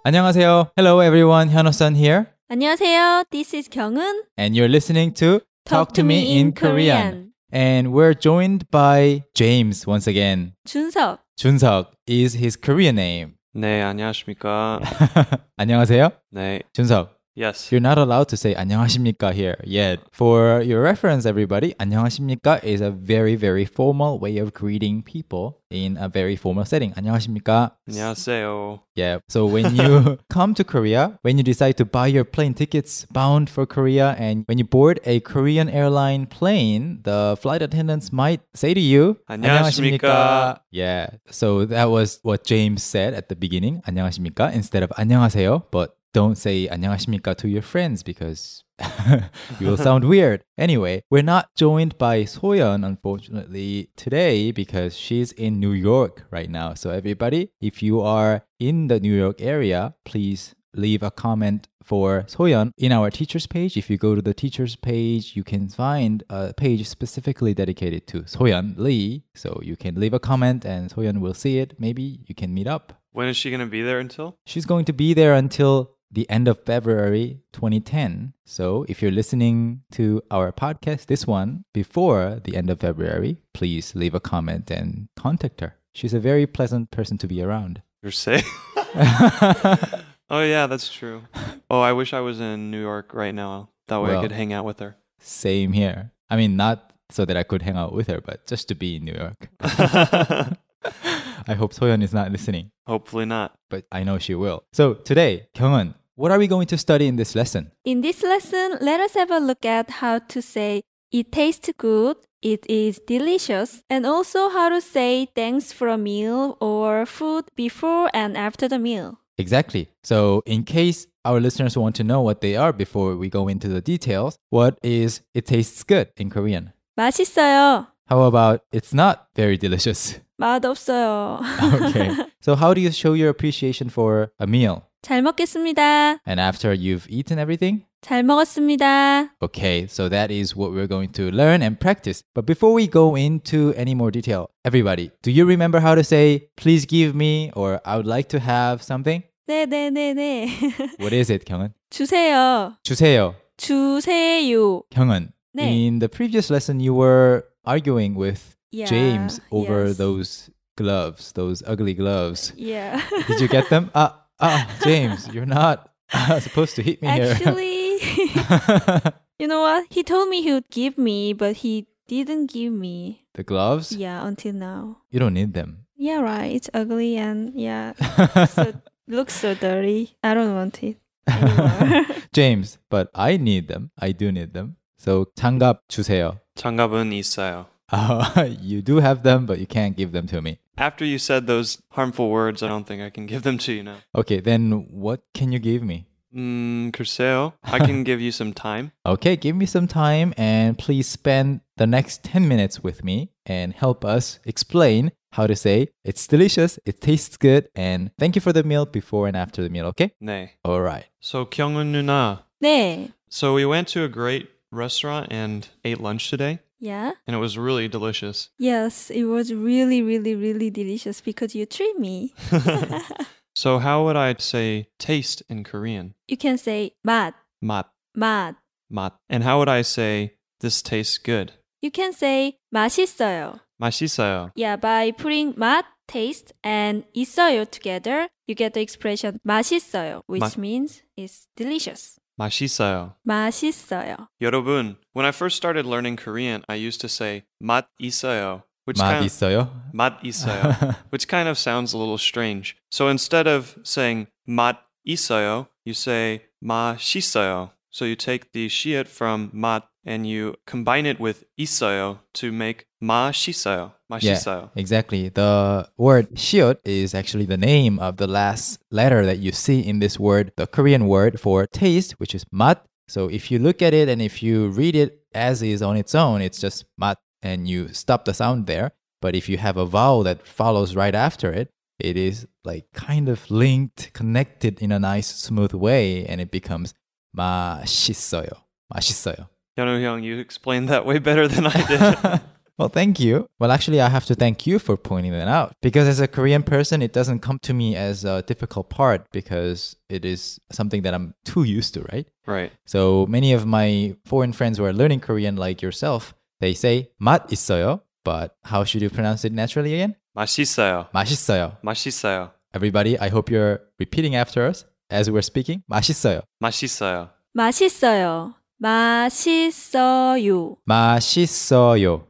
안녕하세요. Hello everyone. 현우-san here. 안녕하세요. This is 경은. And you're listening to Talk to Me in Korean. And we're joined by James once again. 준석. 준석 is his Korean name. 네, 안녕하십니까. 안녕하세요. 네. 준석. Yes. You're not allowed to say 안녕하십니까 here yet. For your reference, everybody, 안녕하십니까 is a very, very formal way of greeting people in a very formal setting. 안녕하십니까. 안녕하세요. Yeah. So when you come to Korea, when you decide to buy your plane tickets bound for Korea, and when you board a Korean airline plane, the flight attendants might say to you, 안녕하십니까. Yeah. So that was what James said at the beginning. 안녕하십니까 instead of 안녕하세요. But don't say 안녕하십니까 to your friends because you will sound weird. Anyway, we're not joined by Soyeon, unfortunately, today because she's in New York right now. So everybody, if you are in the New York area, please leave a comment for Soyeon in our teachers page. If you go to the teachers page, you can find a page specifically dedicated to Soyeon Lee. So you can leave a comment and Soyeon will see it. Maybe you can meet up. When is she going to be there until? She's going to be there until the end of February 2010. So if you're listening to our podcast, this one, before the end of February, please leave a comment and contact her. She's a very pleasant person to be around. You're sick? Oh, yeah, that's true. Oh, I wish I was in New York right now. That way I could hang out with her. Same here. I mean, not so that I could hang out with her, but just to be in New York. I hope Soyeon is not listening. Hopefully not. But I know she will. So today, Kyungwon, what are we going to study in this lesson? In this lesson, let us have a look at how to say it tastes good, it is delicious, and also how to say thanks for a meal or food before and after the meal. Exactly. So in case our listeners want to know what they are before we go into the details, what is it tastes good in Korean? 맛있어요. How about it's not very delicious? 맛없어요. Okay. So how do you show your appreciation for a meal? 잘 먹겠습니다. And after you've eaten everything? 잘 먹었습니다. Okay, so that is what we're going to learn and practice. But before we go into any more detail, everybody, do you remember how to say, please give me, or I would like to have something? 네네네네. What is it, 경은? 주세요. 주세요. 주세요. 경은, 네. in the previous lesson, you were arguing with Yeah, James over yes. those gloves, those ugly gloves. Yeah. Did you get them? James, you're not supposed to hit me here. Actually, you know what? He told me he would give me, but he didn't give me. The gloves? Yeah, until now. You don't need them. Yeah, right. It's ugly and yeah, so looks so dirty. I don't want it anymore. James, but I need them. I do need them. So 장갑 주세요. 장갑은 있어요. You do have them, but you can't give them to me. After you said those harmful words, I don't think I can give them to you now. Okay, then what can you give me? 글쎄요. I can give you some time. Okay, give me some time and please spend the next 10 minutes with me and help us explain how to say it's delicious, it tastes good, and thank you for the meal before and after the meal, okay? 네. All right. So, 경은 누나. 네. So, we went to a great restaurant and ate lunch today, Yeah. and it was really delicious. Yes, it was really, really, really delicious because you treat me. So, how would I say taste in Korean? You can say 맛, 맛, 맛. 맛. And how would I say this tastes good? You can say 맛있어요. 맛있어요. Yeah, by putting 맛, taste, and 있어요 together, you get the expression 맛있어요, which means it's delicious. 맛있어요. 맛있어요. 여러분, when I first started learning Korean, I used to say 맛 있어요. 맛 있어요? 맛 있어요. Which kind of sounds a little strange. So instead of saying 맛 있어요, you say 맛있어요. So you take the 시읒 from 맛 and you combine it with 있어요 to make 맛있어요. 맛있어요. Yeah, exactly. The word 시읒 is actually the name of the last letter that you see in this word, the Korean word for taste, which is 맛. So if you look at it and if you read it as is on its own, it's just 맛 and you stop the sound there. But if you have a vowel that follows right after it, it is like kind of linked, connected in a nice, smooth way, and it becomes 맛있어요. 맛있어요. 현우 형, you explained that way better than I did. Well, thank you. Well, actually, I have to thank you for pointing that out because as a Korean person, it doesn't come to me as a difficult part because it is something that I'm too used to, right? Right. So many of my foreign friends who are learning Korean like yourself, they say 맛 있어요, but how should you pronounce it naturally again? 맛있어요. 맛있어요. 맛있어요. Everybody, I hope you're repeating after us as we're speaking. 맛있어요. 맛있어요. 맛있어요. 맛있어요. 맛있어요.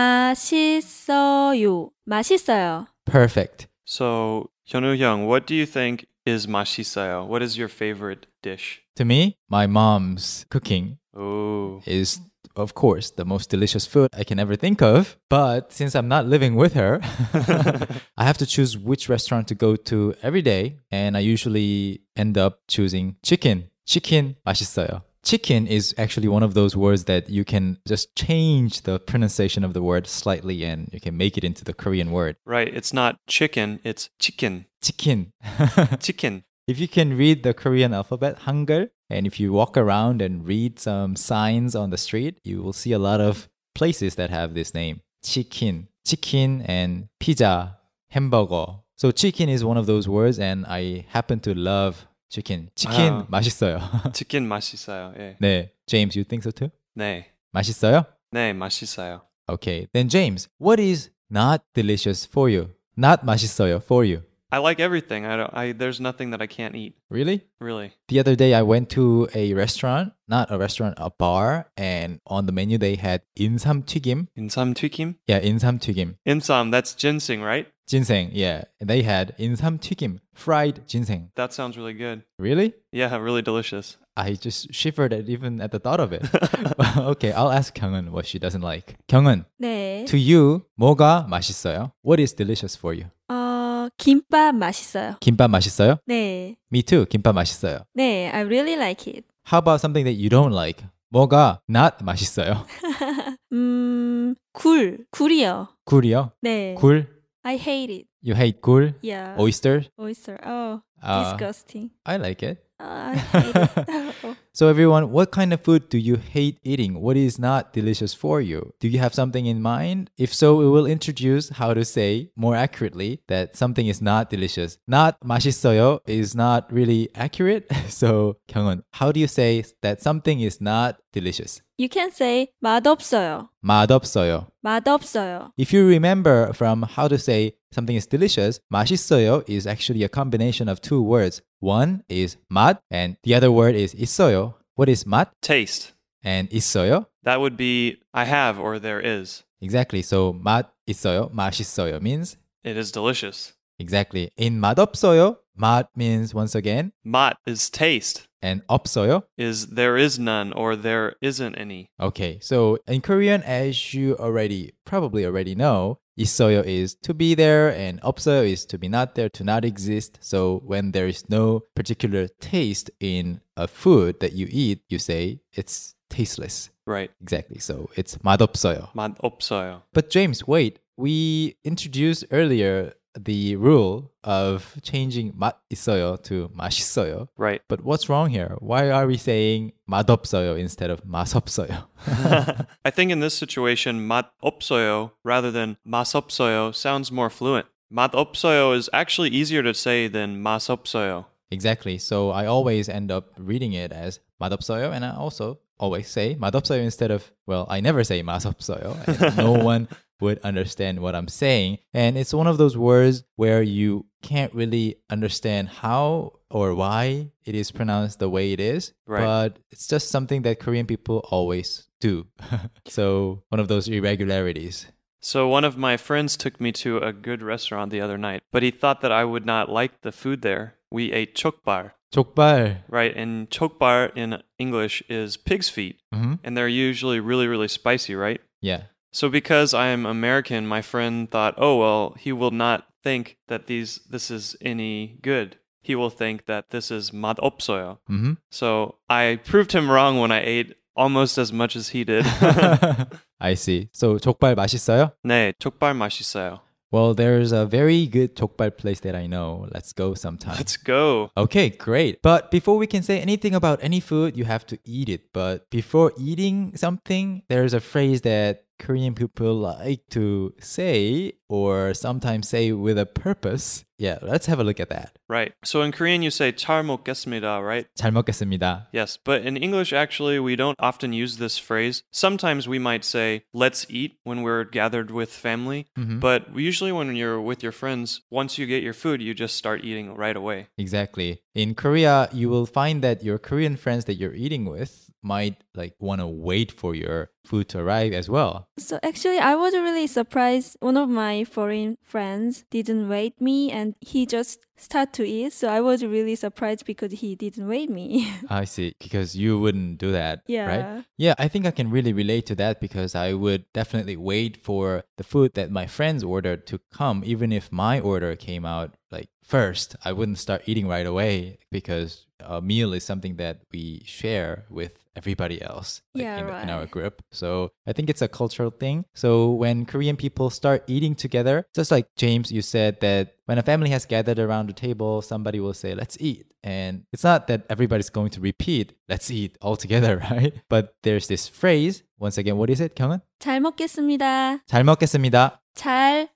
맛있어요. 맛있어요. Perfect. So, Hyunwoo Hyung, what do you think is 맛있어요? What is your favorite dish? To me, my mom's cooking Oh. is, of course, the most delicious food I can ever think of. But since I'm not living with her, I have to choose which restaurant to go to every day. And I usually end up choosing chicken. Chicken 맛있어요. Chicken is actually one of those words that you can just change the pronunciation of the word slightly and you can make it into the Korean word. Right. It's not chicken, it's chicken. Chicken. Chicken. If you can read the Korean alphabet, Hangul, and if you walk around and read some signs on the street, you will see a lot of places that have this name. Chicken. Chicken and pizza, hamburger. So chicken is one of those words and I happen to love chicken. 치킨 맛있어요. 치킨 맛있어요. 예. 네, James, you think so too? 네. 맛있어요? 네, 맛있어요. Okay, then James, what is not delicious for you? Not 맛있어요 for you. I like everything. There's nothing that I can't eat. Really? Really. The other day I went to a restaurant, not a restaurant, a bar, and on the menu they had 인삼 튀김. 인삼 튀김? Yeah, 인삼 튀김. Insam, that's ginseng, right? Ginseng, yeah. They had 인삼 튀김, fried ginseng. That sounds really good. Really? Yeah, really delicious. I just shivered even at the thought of it. Okay, I'll ask 경은 what she doesn't like. 경은, 네. to you, 뭐가 맛있어요? What is delicious for you? 김밥 맛있어요. 김밥 맛있어요? 네. Me too, 김밥 맛있어요. 네, I really like it. How about something that you don't like? 뭐가 not 맛있어요? 굴이요. 굴이요? 네. 굴? I hate it. You hate 굴? Yeah. Oyster? Oyster. Oh, Uh, disgusting. I like it. I hate it. So everyone, what kind of food do you hate eating? What is not delicious for you? Do you have something in mind? If so, we will introduce how to say more accurately that something is not delicious. Not 맛있어요 is not really accurate. So 경은, how do you say that something is not delicious? You can say 맛없어요. 맛없어요. 맛없어요. If you remember from how to say something is delicious, 맛있어요 is actually a combination of two words. One is 맛 and the other word is 있어요. What is 맛 Taste. and 있어요? That would be I have or there is. Exactly. So 맛 있어요, 맛있어요 means It is delicious. exactly. In 맛없어요, 맛 means once again 맛 is taste. and 없어요. Is there is none or there isn't any. Okay. So in Korean, as you probably already know, 있어요 is to be there and 없어요 is to be not there, to not exist. So when there is no particular taste in a food that you eat, you say it's tasteless. Right. Exactly. So it's 맛없어요. 맛 없어요. But James, wait. We introduced earlier the rule of changing 맛 있어요 to 맛있어요. Right. But what's wrong here? Why are we saying 맛없어요 instead of 맛없어요? I think in this situation, 맛 없어요 rather than 맛 없어요 sounds more fluent. 맛 없어요 is actually easier to say than 맛 없어요. Exactly. So I always end up reading it as 맛없어요, and I also always say 맛없어요 instead of, well, I never say 맛없어요. And no one would understand what I'm saying. And it's one of those words where you can't really understand how or why it is pronounced the way it is. Right. But it's just something that Korean people always do. So one of those irregularities. So one of my friends took me to a good restaurant the other night, but he thought that I would not like the food there. We ate 족발. 족발. Right, and 족발 in English is pig's feet, and they're usually really, really spicy, right? Yeah. So because I am American, my friend thought, oh, well, he will not think that this is any good. He will think that this is 맛 없어요. So I proved him wrong when I ate almost as much as he did. I see. So 족발 맛있어요? 네, 족발 맛있어요. Well, there's a very good 족발 place that I know. Let's go sometime. Let's go. Okay, great. But before we can say anything about any food, you have to eat it. But before eating something, there's a phrase that Korean people like to say, or sometimes say with a purpose. Yeah, let's have a look at that. Right. So in Korean, you say 잘 먹겠습니다, right? 잘 먹겠습니다. Yes, but in English, actually, we don't often use this phrase. Sometimes we might say, let's eat when we're gathered with family. But usually when you're with your friends, once you get your food, you just start eating right away. Exactly. In Korea, you will find that your Korean friends that you're eating with might like want to wait for your food to arrive as well. So actually, I was really surprised. One of my foreign friends didn't wait me and he just started to eat. So I was really surprised because he didn't wait me. I see. Because you wouldn't do that, Yeah. right? Yeah, I think I can really relate to that because I would definitely wait for the food that my friends ordered to come, even if my order came out like first. I wouldn't start eating right away because a meal is something that we share with everybody else Yeah, in our right. group. So I think it's a cultural thing. So when Korean people start eating together, just like James, you said that when a family has gathered around the table, somebody will say, let's eat. And it's not that everybody's going to repeat, let's eat all together, right? But there's this phrase. Once again, what is it, 경은? 잘 먹겠습니다. 잘 먹겠습니다. 잘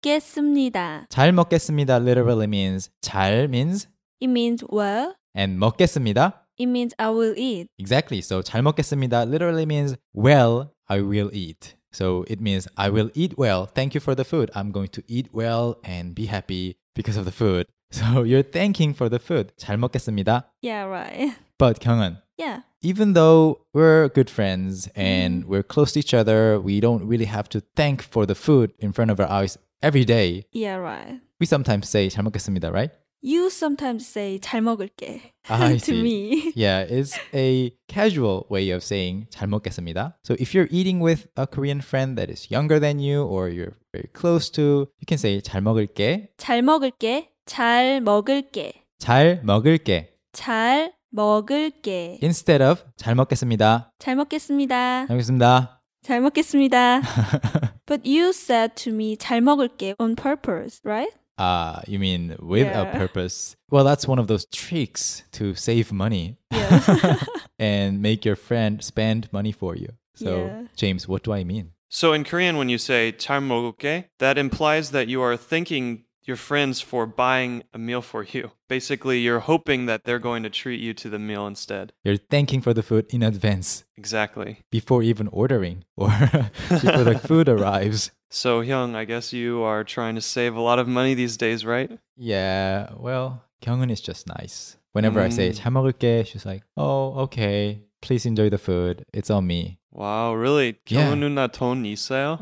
먹겠습니다. 잘 먹겠습니다 literally means 잘 means It means well. and 먹겠습니다. It means I will eat. Exactly. So 잘 먹겠습니다 literally means well, I will eat. So it means I will eat well. Thank you for the food. I'm going to eat well and be happy because of the food. So you're thanking for the food. 잘 먹겠습니다. Yeah, right. But 경은, Yeah. even though we're good friends and we're close to each other, we don't really have to thank for the food in front of our eyes every day. Yeah, right. We sometimes say 잘 먹겠습니다, right? You sometimes say 잘 먹을게 I to see. me. Yeah, it's a casual way of saying 잘 먹겠습니다. So if you're eating with a Korean friend that is younger than you or you're very close to, you can say 잘 먹을게, 잘 먹을게. 잘 먹을게. 잘 먹을게. 잘 먹을게. Instead of 잘 먹겠습니다. 잘 먹겠습니다. 잘 먹겠습니다. 잘 먹겠습니다. But you said to me 잘 먹을게 on purpose, right? You mean with a Yeah. purpose? Well, that's one of those tricks to save money Yeah. and make your friend spend money for you. So, Yeah. James, what do I mean? So in Korean, when you say 잘 먹을게, that implies that you are thanking your friends for buying a meal for you. Basically, you're hoping that they're going to treat you to the meal instead. You're thanking for the food in advance Exactly. before even ordering or before the food arrives. So, Hyung, I guess you are trying to save a lot of money these days, right? Yeah, well, 경은 is just nice. Whenever I say 잘 먹을게, she's like, oh, okay. Please enjoy the food. It's on me. Wow, really? Yeah. 경은 누나 돈 있어요?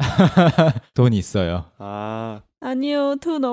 돈 있어요. Ah. 아니요, 돈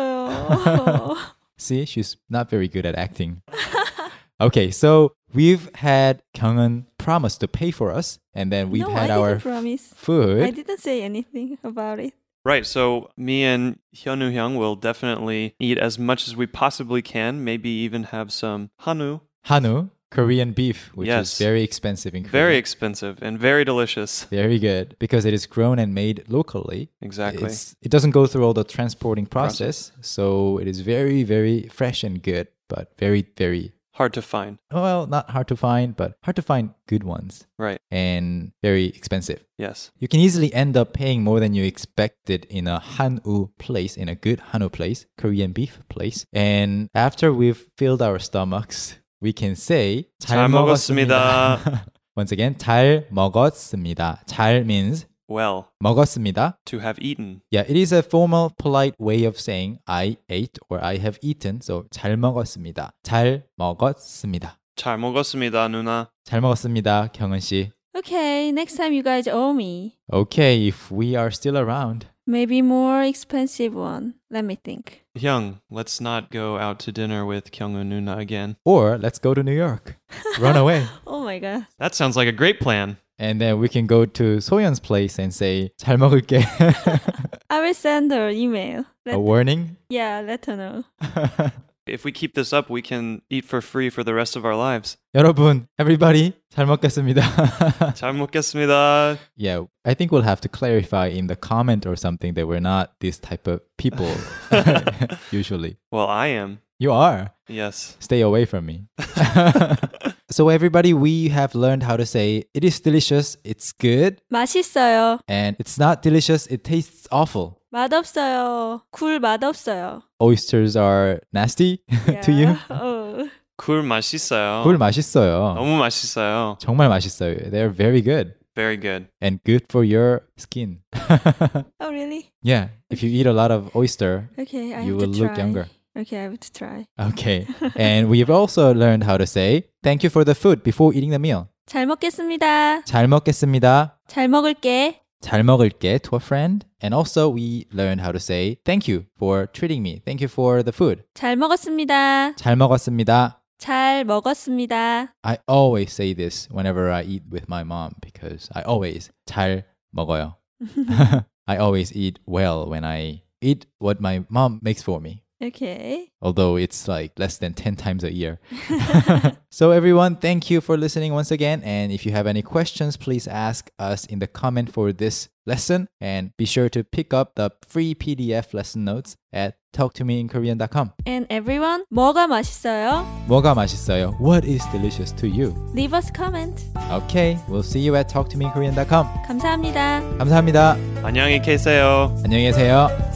없어요. See, she's not very good at acting. Okay, so we've had 경은 promise to pay for us, and then we've No, had I our didn't promise. food. I didn't say anything about it. Right, so me and Hyunwoo Hyung will definitely eat as much as we possibly can, maybe even have some hanwoo. Hanwoo, Korean beef, which Yes. is very expensive in Korea. Very expensive and very delicious. Very good because it is grown and made locally. Exactly. It doesn't go through all the transporting process, so it is very, very fresh and good, but very, very Hard to find. well, not hard to find, but hard to find good ones Right. and very expensive. Yes. You can easily end up paying more than you expected in a hanwoo place, in a good hanwoo place, Korean beef place. And after we've filled our stomachs, we can say 잘 먹었습니다. Once again, 잘 먹었습니다. 잘 means Well, 먹었습니다. to have eaten. Yeah, it is a formal, polite way of saying I ate or I have eaten. So 잘 먹었습니다. 잘 먹었습니다. 잘 먹었습니다, 누나. 잘 먹었습니다, 경은 씨. Okay, next time you guys owe me. Okay, if we are still around. Maybe more expensive one. Let me think. Hyung, let's not go out to dinner with Kyungwoo Nuna again. Or let's go to New York. Run away. Oh my god. That sounds like a great plan. And then we can go to 소연's place and say 잘 먹을게. I will send her email. A warning? Yeah, let her know. If we keep this up, we can eat for free for the rest of our lives. 여러분, everybody, 잘 먹겠습니다. 잘 먹겠습니다. Yeah, I think we'll have to clarify in the comment or something that we're not this type of people usually. Well, I am. You are. Yes. Stay away from me. So everybody, we have learned how to say it is delicious, it's good, 맛있어요. and it's not delicious, it tastes awful. 맛없어요. 굴 맛없어요. Oysters are nasty to you? Oh. 굴 맛있어요. 굴 맛있어요. 너무 맛있어요. 정말 맛있어요. They're very good Very good. and good for your skin. Oh, really? Yeah, if you eat a lot of oyster, Okay, I you have will to look try. younger. Okay, I have to try. Okay. And we've also learned how to say thank you for the food before eating the meal. 잘 먹겠습니다. 잘 먹겠습니다. 잘 먹을게. 잘 먹을게 to a friend. And also we learned how to say thank you for treating me. Thank you for the food. 잘 먹었습니다. 잘 먹었습니다. 잘 먹었습니다. I always say this whenever I eat with my mom because I always 잘 먹어요. I always eat well when I eat what my mom makes for me. Okay. Although it's like less than 10 times a year. So everyone, thank you for listening once again. And if you have any questions, please ask us in the comment for this lesson. And be sure to pick up the free PDF lesson notes at talktomeinkorean.com. And everyone, 뭐가 맛있어요? 뭐가 맛있어요? What is delicious to you? Leave us a comment. Okay, we'll see you at talktomeinkorean.com. 감사합니다. 감사합니다. 안녕히 계세요. 안녕히 계세요.